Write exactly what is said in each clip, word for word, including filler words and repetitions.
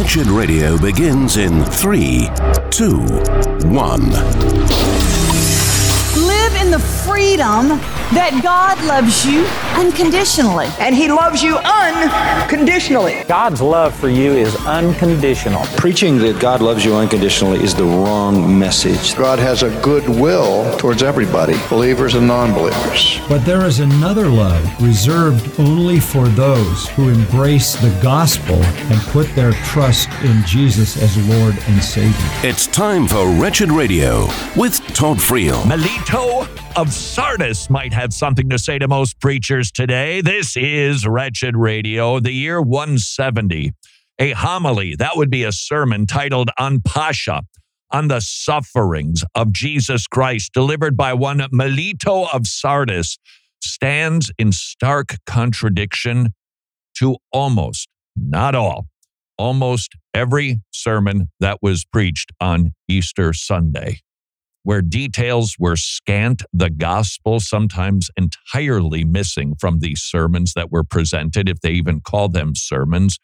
Wretched Radio begins in three, two, one. Live in the freedom that God loves you unconditionally. And He loves you unconditionally. God's love for you is unconditional. Preaching that God loves you unconditionally is the wrong message. God has a good will towards everybody, believers and non-believers. But there is another love reserved only for those who embrace the gospel and put their trust in Jesus as Lord and Savior. It's time for Wretched Radio with Todd Friel. Melito of Sardis might have something to say to most preachers today. This is Wretched Radio, the year one seventy. A homily, that would be a sermon titled On Pascha, on the sufferings of Jesus Christ, delivered by one Melito of Sardis, stands in stark contradiction to almost, not all, almost every sermon that was preached on Easter Sunday, where details were scant, the gospel sometimes entirely missing from these sermons that were presented, if they even call them sermons.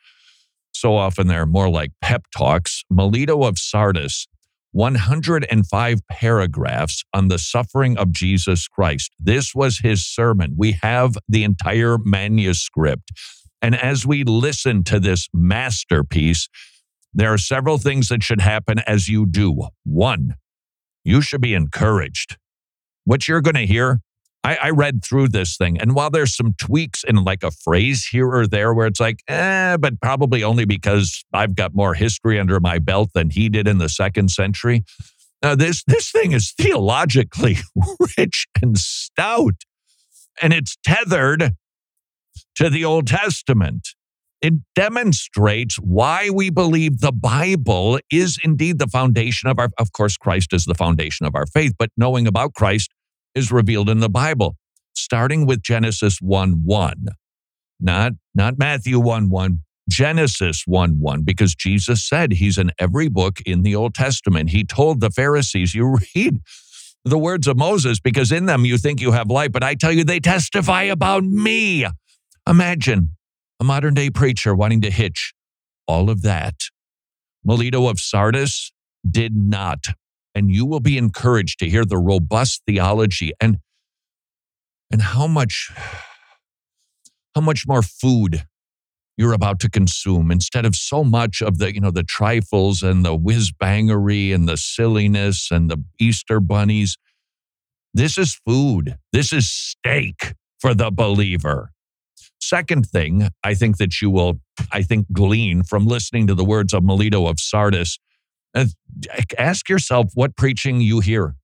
So often they're more like pep talks. Melito of Sardis, one hundred five paragraphs on the suffering of Jesus Christ. This was his sermon. We have the entire manuscript. And as we listen to this masterpiece, there are several things that should happen as you do. One, you should be encouraged. What you're going to hear, I, I read through this thing, and while there's some tweaks in like a phrase here or there where it's like, eh, but probably only because I've got more history under my belt than he did in the second century. Now, this, this thing is theologically rich and stout, and it's tethered to the Old Testament. It demonstrates why we believe the Bible is indeed the foundation of our, of course, Christ is the foundation of our faith, but knowing about Christ is revealed in the Bible, starting with Genesis one one. Not, not Matthew one one, Genesis one one, because Jesus said he's in every book in the Old Testament. He told the Pharisees, you read the words of Moses because in them you think you have life, but I tell you they testify about me. Imagine a modern day preacher wanting to hitch all of that. Melito of Sardis did not. And you will be encouraged to hear the robust theology and, and how much, how much more food you're about to consume instead of so much of the, you know, the trifles and the whiz-bangery and the silliness and the Easter bunnies. This is food. This is steak for the believer. Second thing, I think that you will, I think, glean from listening to the words of Melito of Sardis, uh, ask yourself what preaching you hear.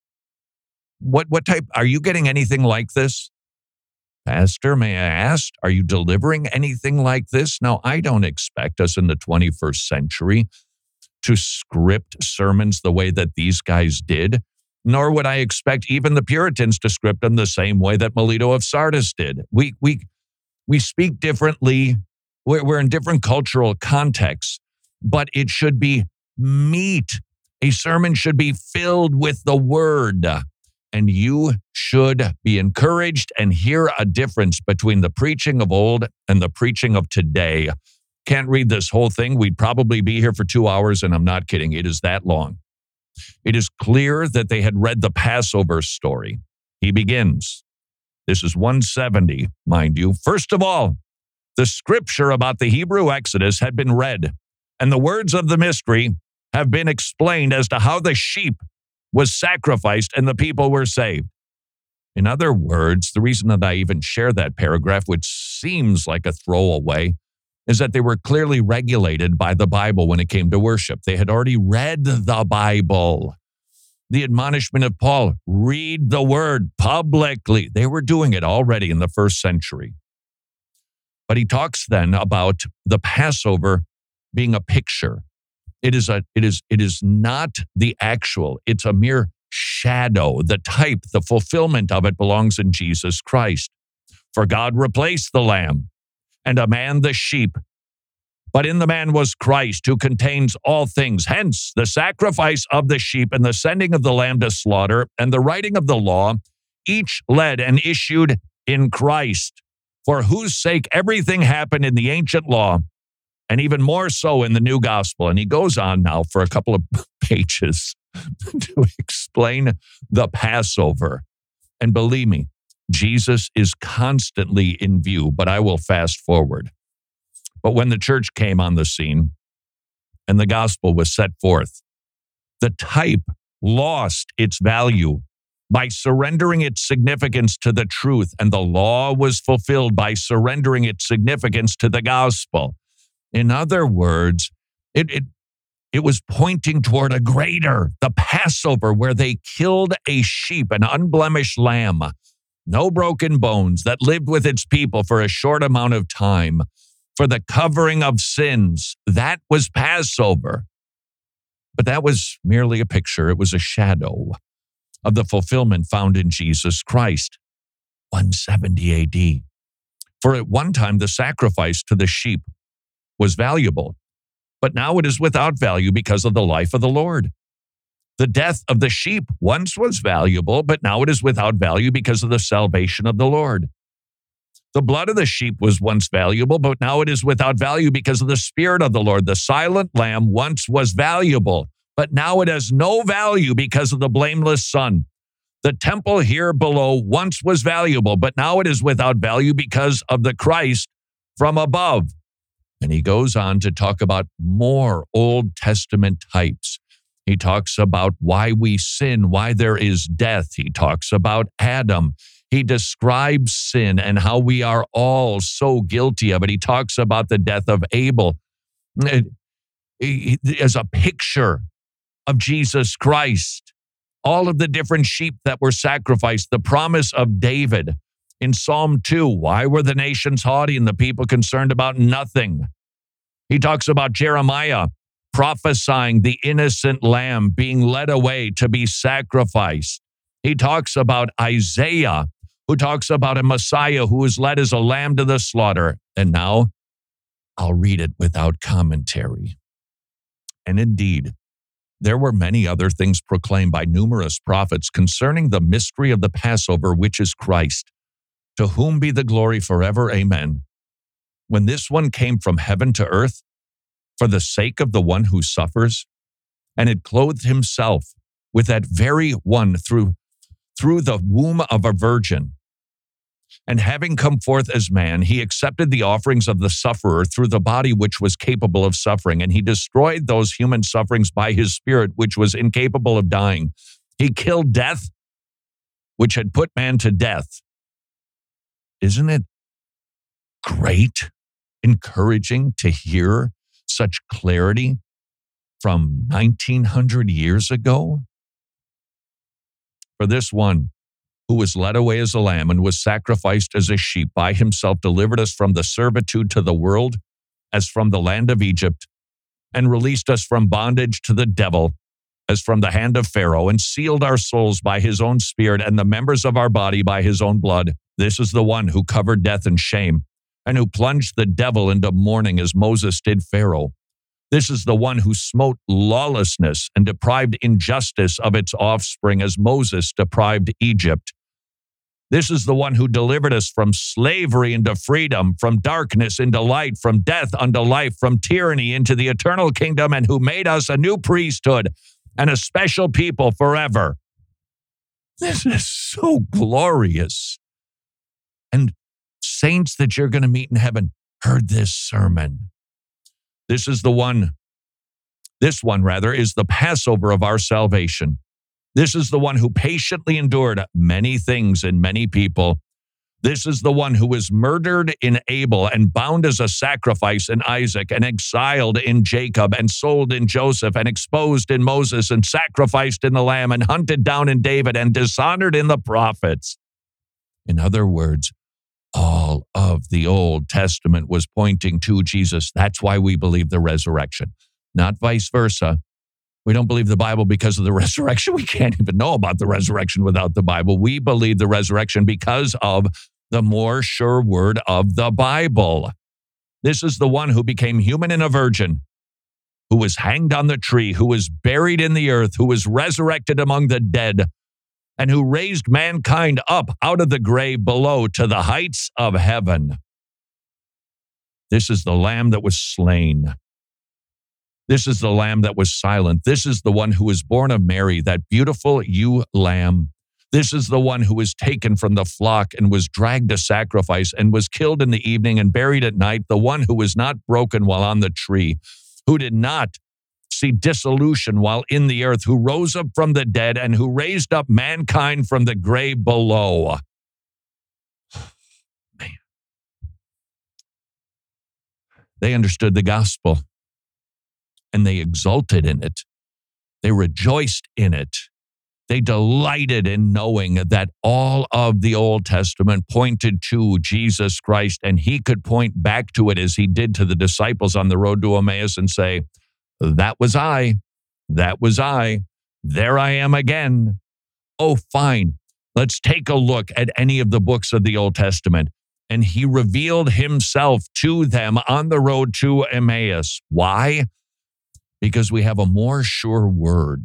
What what type, are you getting anything like this? Pastor, may I ask, are you delivering anything like this? Now, I don't expect us in the twenty-first century to script sermons the way that these guys did, nor would I expect even the Puritans to script them the same way that Melito of Sardis did. We, we, We speak differently. We're, we're in different cultural contexts, but it should be meat. A sermon should be filled with the word, and you should be encouraged and hear a difference between the preaching of old and the preaching of today. Can't read this whole thing. We'd probably be here for two hours, and I'm not kidding. It is that long. It is clear that they had read the Passover story. He begins. This is one seventy, mind you. First of all, the scripture about the Hebrew Exodus had been read, and the words of the mystery have been explained as to how the sheep was sacrificed and the people were saved. In other words, the reason that I even share that paragraph, which seems like a throwaway, is that they were clearly regulated by the Bible when it came to worship. They had already read the Bible. The admonishment of Paul, read the word publicly. They were doing it already in the first century. But he talks then about the Passover being a picture. It is a, it is, it is not the actual. It's a mere shadow. The type, the fulfillment of it belongs in Jesus Christ. For God replaced the lamb and a man the sheep. But in the man was Christ, who contains all things. Hence, the sacrifice of the sheep and the sending of the lamb to slaughter and the writing of the law, each led and issued in Christ, for whose sake everything happened in the ancient law, and even more so in the new gospel. And he goes on now for a couple of pages to explain the Passover. And believe me, Jesus is constantly in view, but I will fast forward. But when the church came on the scene and the gospel was set forth, the type lost its value by surrendering its significance to the truth, and the law was fulfilled by surrendering its significance to the gospel. In other words, it, it, it was pointing toward a greater, the Passover, where they killed a sheep, an unblemished lamb, no broken bones, that lived with its people for a short amount of time for the covering of sins. That was Passover. But that was merely a picture. It was a shadow of the fulfillment found in Jesus Christ, one seventy A D. For at one time, the sacrifice to the sheep was valuable, but now it is without value because of the life of the Lord. The death of the sheep once was valuable, but now it is without value because of the salvation of the Lord. The blood of the sheep was once valuable, but now it is without value because of the Spirit of the Lord. The silent lamb once was valuable, but now it has no value because of the blameless Son. The temple here below once was valuable, but now it is without value because of the Christ from above. And he goes on to talk about more Old Testament types. He talks about why we sin, why there is death. He talks about Adam. He describes sin and how we are all so guilty of it. He talks about the death of Abel as a picture of Jesus Christ. All of the different sheep that were sacrificed, the promise of David in Psalm two. Why were the nations haughty and the people concerned about nothing? He talks about Jeremiah prophesying the innocent lamb being led away to be sacrificed. He talks about Isaiah, who talks about a Messiah who is led as a lamb to the slaughter. And now I'll read it without commentary. And indeed, there were many other things proclaimed by numerous prophets concerning the mystery of the Passover, which is Christ, to whom be the glory forever. Amen. When this one came from heaven to earth, for the sake of the one who suffers, and had clothed himself with that very one through, through the womb of a virgin. And having come forth as man, he accepted the offerings of the sufferer through the body which was capable of suffering, and he destroyed those human sufferings by his spirit, which was incapable of dying. He killed death, which had put man to death. Isn't it great, encouraging to hear such clarity from nineteen hundred years ago? For this one who was led away as a lamb and was sacrificed as a sheep by himself delivered us from the servitude to the world as from the land of Egypt, and released us from bondage to the devil as from the hand of Pharaoh, and sealed our souls by his own spirit and the members of our body by his own blood. This is the one who covered death and shame, and who plunged the devil into mourning as Moses did Pharaoh. This is the one who smote lawlessness and deprived injustice of its offspring as Moses deprived Egypt. This is the one who delivered us from slavery into freedom, from darkness into light, from death unto life, from tyranny into the eternal kingdom, and who made us a new priesthood and a special people forever. This is so glorious. And saints that you're going to meet in heaven heard this sermon. This is the one, this one rather, is the Passover of our salvation. This is the one who patiently endured many things in many people. This is the one who was murdered in Abel and bound as a sacrifice in Isaac and exiled in Jacob and sold in Joseph and exposed in Moses and sacrificed in the Lamb and hunted down in David and dishonored in the prophets. In other words, all of the Old Testament was pointing to Jesus. That's why we believe the resurrection, not vice versa. We don't believe the Bible because of the resurrection. We can't even know about the resurrection without the Bible. We believe the resurrection because of the more sure word of the Bible. This is the one who became human and a virgin, who was hanged on the tree, who was buried in the earth, who was resurrected among the dead, and who raised mankind up out of the grave below to the heights of heaven. This is the Lamb that was slain. This is the Lamb that was silent. This is the one who was born of Mary, that beautiful ewe lamb. This is the one who was taken from the flock and was dragged to sacrifice and was killed in the evening and buried at night, the one who was not broken while on the tree, who did not see dissolution while in the earth, who rose up from the dead and who raised up mankind from the grave below. Man. They understood the gospel and they exulted in it. They rejoiced in it. They delighted in knowing that all of the Old Testament pointed to Jesus Christ, and he could point back to it as he did to the disciples on the road to Emmaus and say, that was I, that was I, there I am again. Oh, fine, let's take a look at any of the books of the Old Testament. And he revealed himself to them on the road to Emmaus. Why? Because we have a more sure word.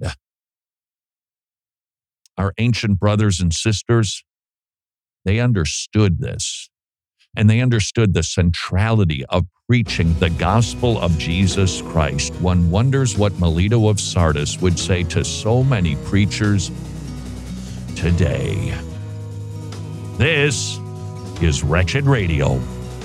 Our ancient brothers and sisters, they understood this, and they understood the centrality of preaching the gospel of Jesus Christ. One wonders what Melito of Sardis would say to so many preachers today. This is Wretched Radio.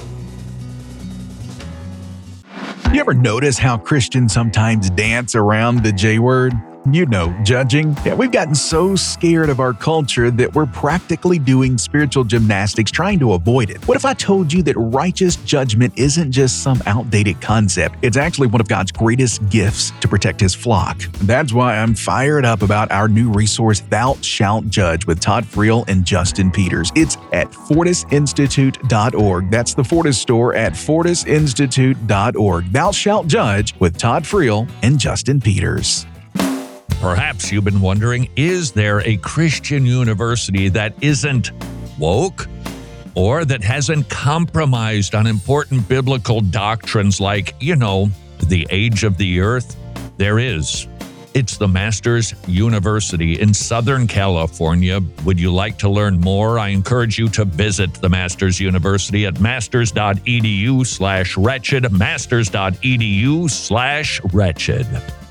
You ever notice how Christians sometimes dance around the J word? You know, judging. Yeah, we've gotten so scared of our culture that we're practically doing spiritual gymnastics trying to avoid it. What if I told you that righteous judgment isn't just some outdated concept? It's actually one of God's greatest gifts to protect his flock. That's why I'm fired up about our new resource, Thou Shalt Judge, with Todd Friel and Justin Peters. It's at fortis institute dot org. That's the Fortis store at fortis institute dot org. Thou Shalt Judge with Todd Friel and Justin Peters. Perhaps you've been wondering, is there a Christian university that isn't woke or that hasn't compromised on important biblical doctrines like, you know, the age of the earth? There is. It's the Masters University in Southern California. Would you like to learn more? I encourage you to visit the Masters University at masters.edu slash wretched, masters.edu slash wretched.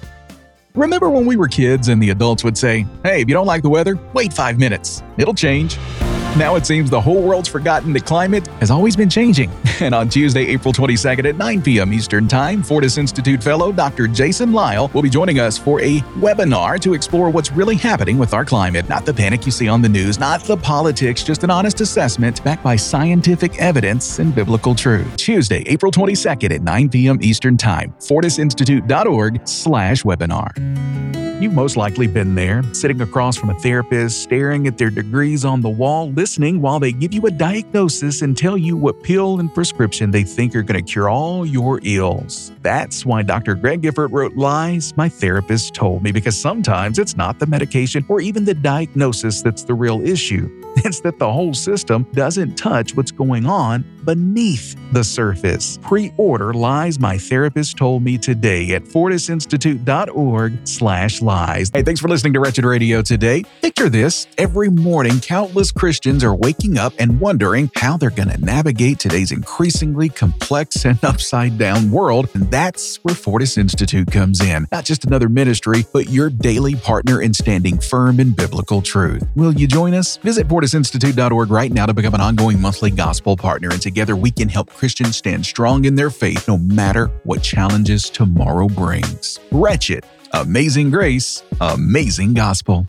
Remember when we were kids and the adults would say, hey, if you don't like the weather, wait five minutes. It'll change. Now it seems the whole world's forgotten that climate has always been changing. And on Tuesday, April twenty-second at nine p.m. Eastern Time, Fortis Institute fellow Doctor Jason Lyle will be joining us for a webinar to explore what's really happening with our climate. Not the panic you see on the news, not the politics, just an honest assessment backed by scientific evidence and biblical truth. Tuesday, April twenty-second at nine p.m. Eastern Time, fortis institute dot org slash webinar. You've most likely been there, sitting across from a therapist, staring at their degrees on the wall, listening while they give you a diagnosis and tell you what pill and prescription they think are going to cure all your ills. That's why Doctor Greg Gifford wrote Lies My Therapist Told Me, because sometimes it's not the medication or even the diagnosis that's the real issue. It's that the whole system doesn't touch what's going on beneath the surface. Pre-order Lies My Therapist Told Me today at fortis institute dot org slash lies. Hey, thanks for listening to Wretched Radio today. Picture this. Every morning, countless Christians are waking up and wondering how they're going to navigate today's increasingly complex and upside-down world. And that's where Fortis Institute comes in. Not just another ministry, but your daily partner in standing firm in biblical truth. Will you join us? Visit fortis institute dot org right now to become an ongoing monthly gospel partner. And together we can help Christians stand strong in their faith no matter what challenges tomorrow brings. Wretched, amazing grace, amazing gospel.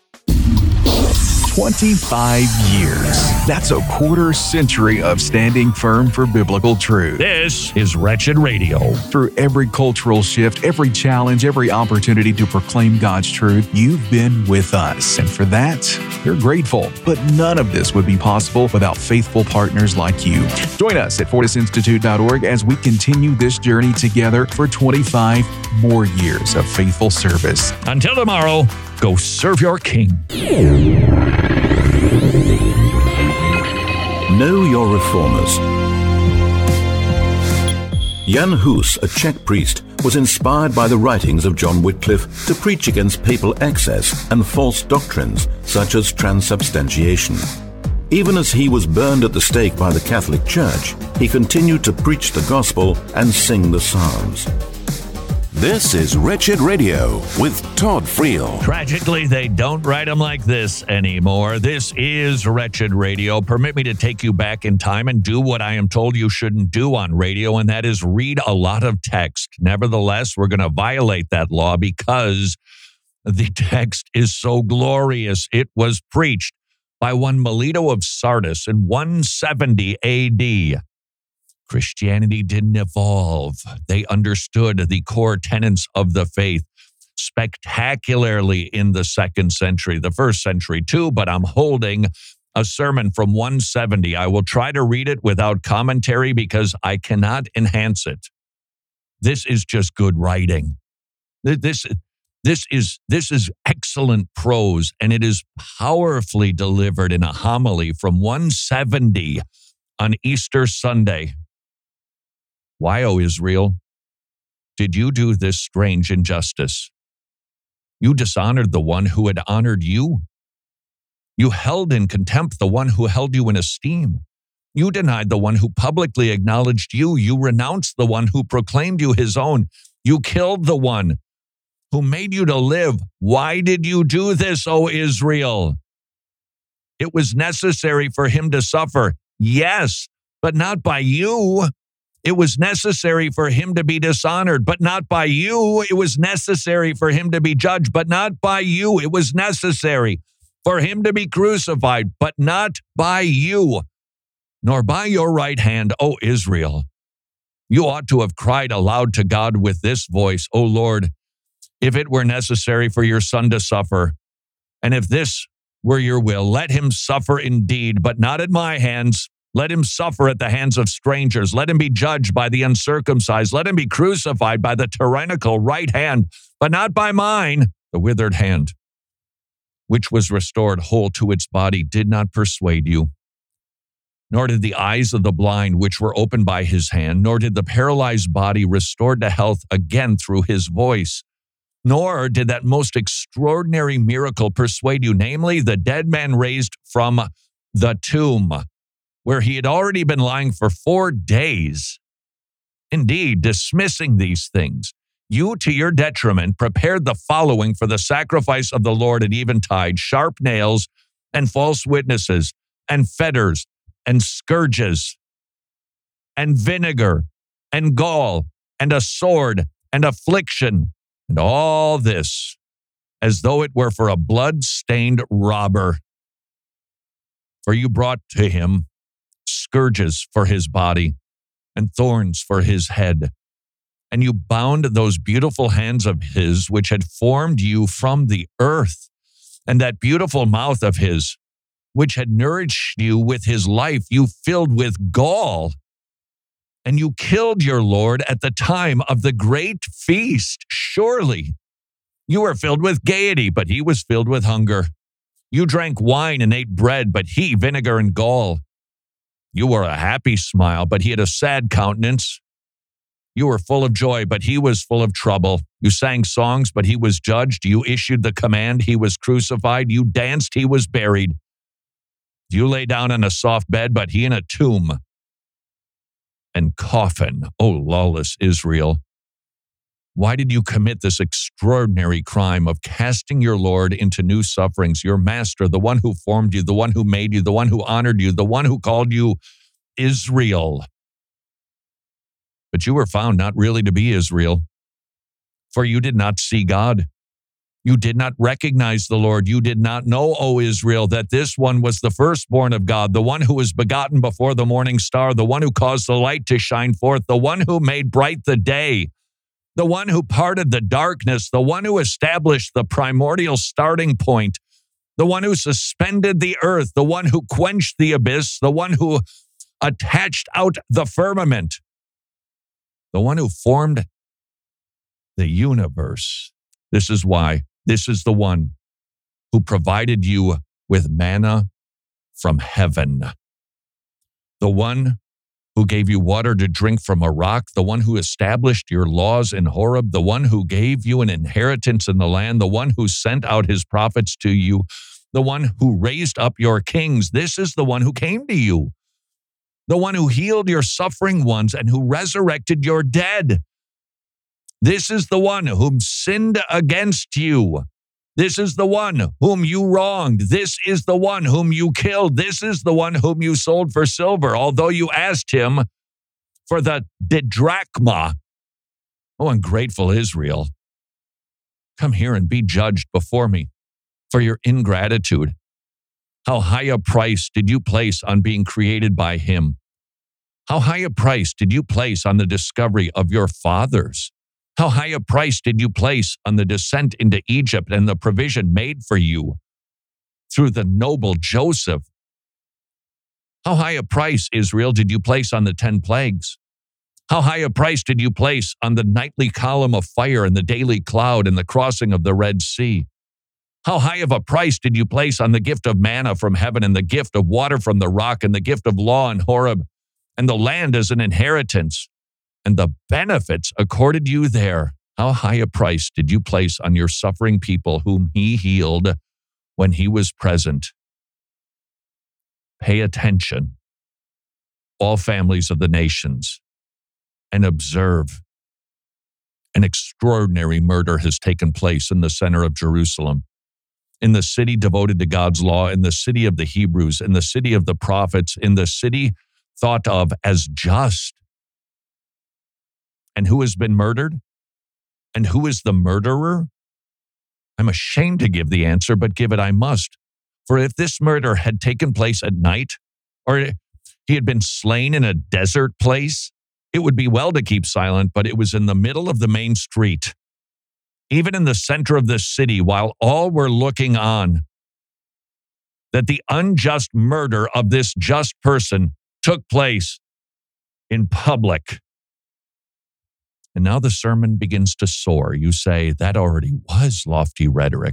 twenty-five years. That's a quarter century of standing firm for biblical truth. This is Wretched Radio. Through every cultural shift, every challenge, every opportunity to proclaim God's truth, you've been with us. And for that, you're grateful. But none of this would be possible without faithful partners like you. Join us at fortis institute dot org as we continue this journey together for twenty-five more years of faithful service. Until tomorrow, go serve your King. Know your reformers. Jan Hus, a Czech priest, was inspired by the writings of John Wycliffe to preach against papal excess and false doctrines such as transubstantiation. Even as he was burned at the stake by the Catholic Church, he continued to preach the gospel and sing the psalms. This is Wretched Radio with Todd Friel. Tragically, they don't write them like this anymore. This is Wretched Radio. Permit me to take you back in time and do what I am told you shouldn't do on radio, and that is read a lot of text. Nevertheless, we're going to violate that law because the text is so glorious. It was preached by one Melito of Sardis in one seventy A D. Christianity didn't evolve. They understood the core tenets of the faith spectacularly in the second century, the first century too, but I'm holding a sermon from one seventy. I will try to read it without commentary because I cannot enhance it. This is just good writing. This, this is, this is excellent prose, and it is powerfully delivered in a homily from one seventy on Easter Sunday. Why, O Israel, did you do this strange injustice? You dishonored the one who had honored you. You held in contempt the one who held you in esteem. You denied the one who publicly acknowledged you. You renounced the one who proclaimed you his own. You killed the one who made you to live. Why did you do this, O Israel? It was necessary for him to suffer. Yes, but not by you. It was necessary for him to be dishonored, but not by you. It was necessary for him to be judged, but not by you. It was necessary for him to be crucified, but not by you, nor by your right hand, O Israel. You ought to have cried aloud to God with this voice, O Lord, if it were necessary for your son to suffer, and if this were your will, let him suffer indeed, but not at my hands. Let him suffer at the hands of strangers. Let him be judged by the uncircumcised. Let him be crucified by the tyrannical right hand, but not by mine. The withered hand, which was restored whole to its body, did not persuade you. Nor did the eyes of the blind, which were opened by his hand, nor did the paralyzed body restored to health again through his voice. Nor did that most extraordinary miracle persuade you, namely the dead man raised from the tomb, where he had already been lying for four days. Indeed, dismissing these things, you to your detriment prepared the following for the sacrifice of the Lord at eventide: sharp nails and false witnesses and fetters and scourges and vinegar and gall and a sword and affliction, and all this as though it were for a blood-stained robber. For you brought to him scourges for his body and thorns for his head. And you bound those beautiful hands of his, which had formed you from the earth, and that beautiful mouth of his, which had nourished you with his life, you filled with gall. And you killed your Lord at the time of the great feast. Surely you were filled with gaiety, but he was filled with hunger. You drank wine and ate bread, but he vinegar and gall. You wore a happy smile, but he had a sad countenance. You were full of joy, but he was full of trouble. You sang songs, but he was judged. You issued the command, he was crucified. You danced, he was buried. You lay down on a soft bed, but he in a tomb and coffin. O lawless Israel, why did you commit this extraordinary crime of casting your Lord into new sufferings, your master, the one who formed you, the one who made you, the one who honored you, the one who called you Israel? But you were found not really to be Israel, for you did not see God. You did not recognize the Lord. You did not know, O Israel, that this one was the firstborn of God, the one who was begotten before the morning star, the one who caused the light to shine forth, the one who made bright the day, the one who parted the darkness, the one who established the primordial starting point, the one who suspended the earth, the one who quenched the abyss, the one who attached out the firmament, the one who formed the universe. This is why. This is the one who provided you with manna from heaven. The one who gave you water to drink from a rock, the one who established your laws in Horeb, the one who gave you an inheritance in the land, the one who sent out his prophets to you, the one who raised up your kings. This is the one who came to you, the one who healed your suffering ones and who resurrected your dead. This is the one whom sinned against you. This is the one whom you wronged. This is the one whom you killed. This is the one whom you sold for silver, although you asked him for the didrachma. Oh, ungrateful Israel, come here and be judged before me for your ingratitude. How high a price did you place on being created by him? How high a price did you place on the discovery of your fathers? How high a price did you place on the descent into Egypt and the provision made for you through the noble Joseph? How high a price, Israel, did you place on the ten plagues? How high a price did you place on the nightly column of fire and the daily cloud and the crossing of the Red Sea? How high of a price did you place on the gift of manna from heaven and the gift of water from the rock and the gift of law in Horeb and the land as an inheritance and the benefits accorded you there? How high a price did you place on your suffering people whom he healed when he was present? Pay attention, all families of the nations, and observe. An extraordinary murder has taken place in the center of Jerusalem, in the city devoted to God's law, in the city of the Hebrews, in the city of the prophets, in the city thought of as just. And who has been murdered? And who is the murderer? I'm ashamed to give the answer, but give it I must. For if this murder had taken place at night, or he had been slain in a desert place, it would be well to keep silent, but it was in the middle of the main street, even in the center of the city, while all were looking on, that the unjust murder of this just person took place in public. And now the sermon begins to soar. You say, that already was lofty rhetoric.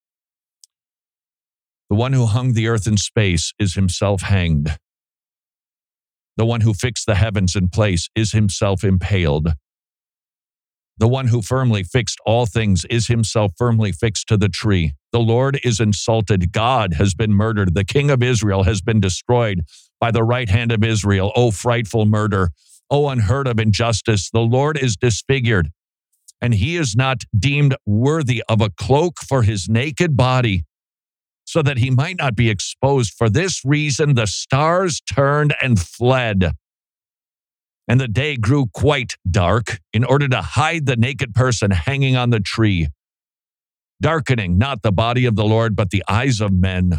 The one who hung the earth in space is himself hanged. The one who fixed the heavens in place is himself impaled. The one who firmly fixed all things is himself firmly fixed to the tree. The Lord is insulted. God has been murdered. The King of Israel has been destroyed by the right hand of Israel. O frightful murder. O unheard of injustice. The Lord is disfigured, and he is not deemed worthy of a cloak for his naked body, so that he might not be exposed. For this reason, the stars turned and fled, and the day grew quite dark in order to hide the naked person hanging on the tree, darkening not the body of the Lord, but the eyes of men.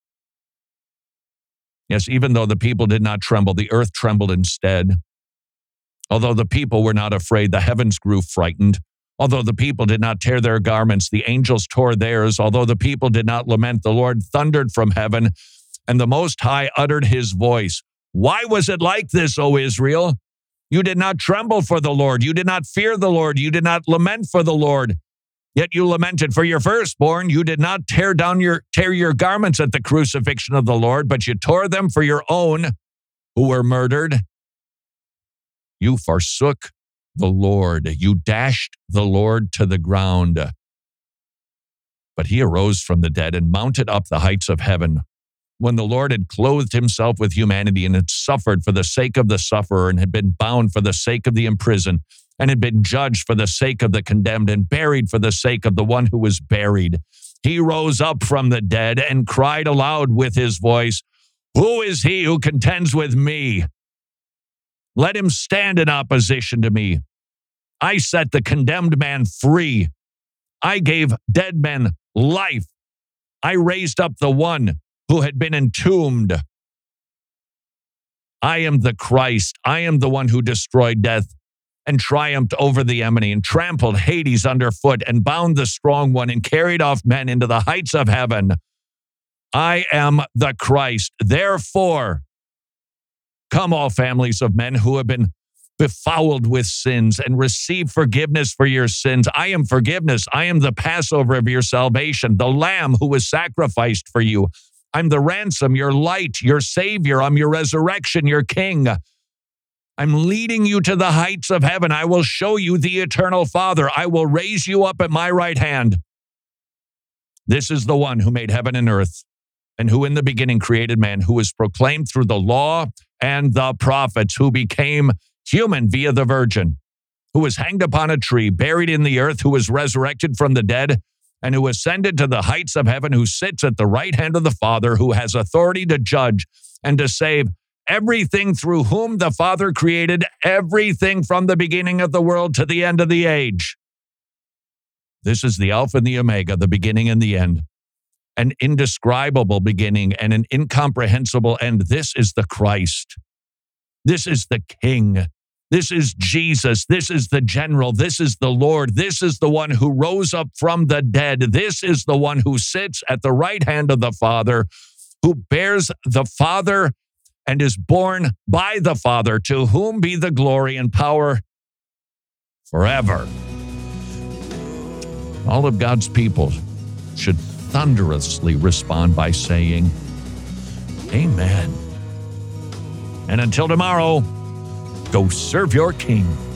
Yes, even though the people did not tremble, the earth trembled instead. Although the people were not afraid, the heavens grew frightened. Although the people did not tear their garments, the angels tore theirs. Although the people did not lament, the Lord thundered from heaven, and the Most High uttered his voice. Why was it like this, O Israel? You did not tremble for the Lord. You did not fear the Lord. You did not lament for the Lord. Yet you lamented for your firstborn. You did not tear down your tear your garments at the crucifixion of the Lord, but you tore them for your own who were murdered. You forsook the Lord. You dashed the Lord to the ground. But he arose from the dead and mounted up the heights of heaven. When the Lord had clothed himself with humanity and had suffered for the sake of the sufferer and had been bound for the sake of the imprisoned and had been judged for the sake of the condemned and buried for the sake of the one who was buried, he rose up from the dead and cried aloud with his voice, Who is he who contends with me? Let him stand in opposition to me. I set the condemned man free. I gave dead men life. I raised up the one who had been entombed. I am the Christ. I am the one who destroyed death and triumphed over the enemy and trampled Hades underfoot and bound the strong one and carried off men into the heights of heaven. I am the Christ. Therefore, come all families of men who have been befouled with sins and receive forgiveness for your sins. I am forgiveness. I am the Passover of your salvation, the Lamb who was sacrificed for you. I'm the ransom, your light, your Savior. I'm your resurrection, your King. I'm leading you to the heights of heaven. I will show you the eternal Father. I will raise you up at my right hand. This is the one who made heaven and earth, and who in the beginning created man, who was proclaimed through the law and the prophets, who became human via the Virgin, who was hanged upon a tree, buried in the earth, who was resurrected from the dead, and who ascended to the heights of heaven, who sits at the right hand of the Father, who has authority to judge and to save everything, through whom the Father created everything from the beginning of the world to the end of the age. This is the Alpha and the Omega, the beginning and the end, an indescribable beginning and an incomprehensible end. This is the Christ. This is the King. This is Jesus. This is the General. This is the Lord. This is the one who rose up from the dead. This is the one who sits at the right hand of the Father, who bears the Father and is born by the Father, to whom be the glory and power forever. All of God's people should thunderously respond by saying, Amen. And until tomorrow, go serve your King.